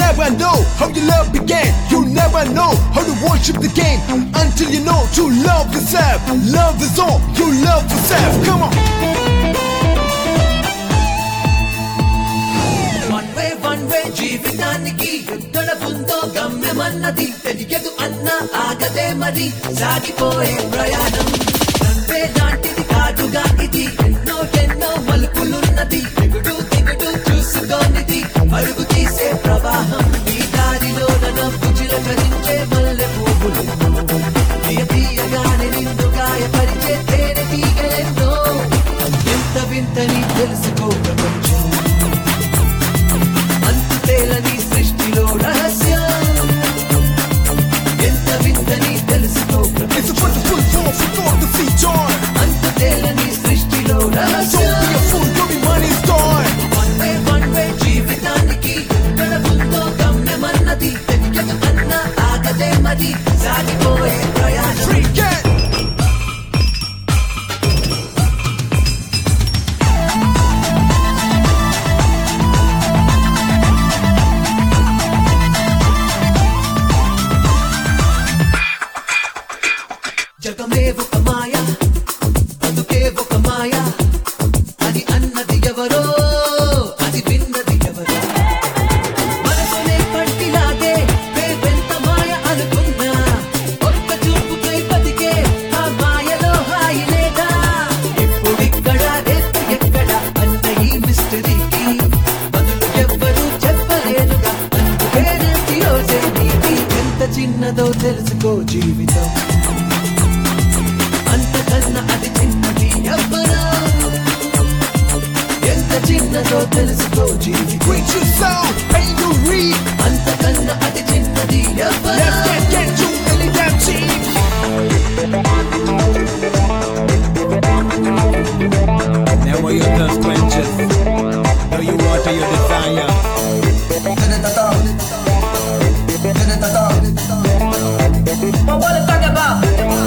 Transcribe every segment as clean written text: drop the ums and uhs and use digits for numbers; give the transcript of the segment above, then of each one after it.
never know how your love began. You never know how to worship the game until you know to love yourself. Love is all you love yourself. Come on. One way జీవితానికి ఎక్కడ ఉందో గమ్యమన్నది తెలియదు అన్న ఆగదే మరి సాగిపోయే ప్రయాణం రంపే లాంటిది కాదుగా ఇది ఎన్నో ఎన్నో మలుపులున్నది ఎగుడు దిగుడు చూసుకోనిది అడుగు తీసే ప్రవాహం ఈ దారిలో నవ్వు చిలకరించే మల్లె పువ్వులు తీయగానే నిన్ను గాయపరిచే తేనె తీగలెన్నో ఎంత వింతని తెలుసుకో ప్రపంచం అంతుతేలని సృష్టిలో రహస్యం ఎంత వింతని తెలుసుకో It's a wonderful force you thought to see joy. అంతుతేలని సృష్టిలో రహస్యం Don't be a fool, don't be money's toy. One way జీవితానికి ఎక్కడ ఉందో గమ్యమన్నది తెలియదు అన్న ఆగదే మరి సాగిపోయే ప్రయాణం Freak it. జగమే ఒక మాయ అందుకే ఒక మాయ అది అన్నది ఎవరో అది విన్నది ఎవరో మనసునే పట్టిలాగే వేవెంత మాయ అనుకున్నా ఒక్క చూపుకై బతికే ఆ మాయలో హాయి లేదా ఇప్పుడిక్కడ రేపు ఎక్కడ అన్న ఈ మిస్టరీకి బదులు ఎవ్వరూ చెప్పలేరుగా అందుకే రేపు రోజే నీది ఎంత చిన్నదో తెలుసుకో జీవితం అంతకన్నా అది చిన్నది ఎవ్వరో ఎంత చిన్నదో తెలుసుకో జీవితం Preach your soul and you read. అంతకన్నా అది చిన్నది ఎవ్వరో Left can't get you any damn cheap. Never your thirst quenches, though you water your desire. But what it's talking about?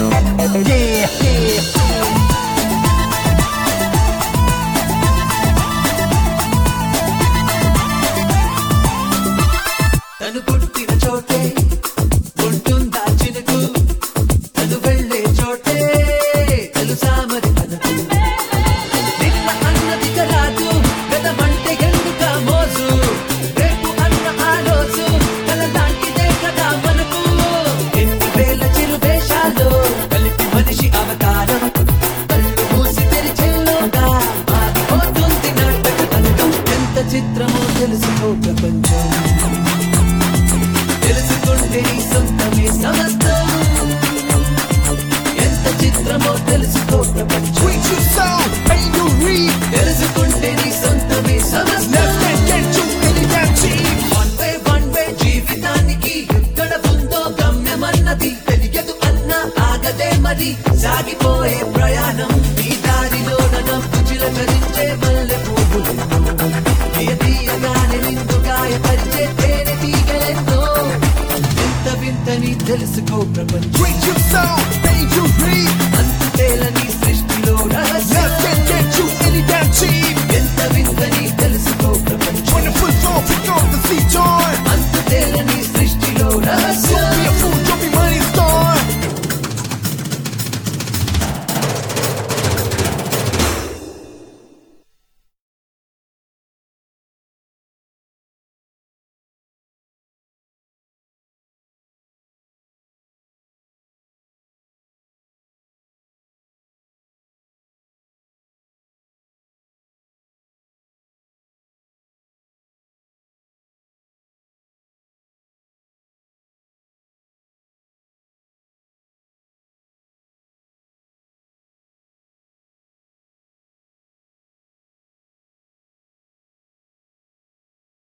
తను పుట్టిన చోటే ఉంటుందా చినుకు తను వెళ్ళే చోటే తెలుసా మరి తనకు నిన్న అన్నది రాజు గతమంటే ఎందుక మోజు రేపు అన్న ఆ రోజు కల లాంటిదే కదా మనకు ఎన్ని వేల చిరు వేషాలు కలిపి మనిషి అవతారం కళ్ళు మూసి తెరిచేలోగా మారిపోతుంది నాటక రంగం ఎంత చిత్రమో తెలుసుకో ప్రపంచం తెలుసుకుంటే నీ సొంతమే సమస్తం ఎంత చిత్రమో తెలుసుకో ప్రపంచం Preach your soul and you read. తెలుసుకుంటే నీ సొంతమే సమస్తం Left can't get you any damn cheap. One way జీవితానికి ఎక్కడ ఉందో గమ్యమన్నది తెలియదు అన్న ఆగదే మరి సాగిపోయే ప్రయాణం ఈ దారిలో నవ్వు చిలకరించే మల్లె పువ్వులు తీయగానే నిన్ను గాయపరిచే తేనె తీగలెన్నో ఎంత వింతని తెలుసుకో ప్రపంచం Preach your soul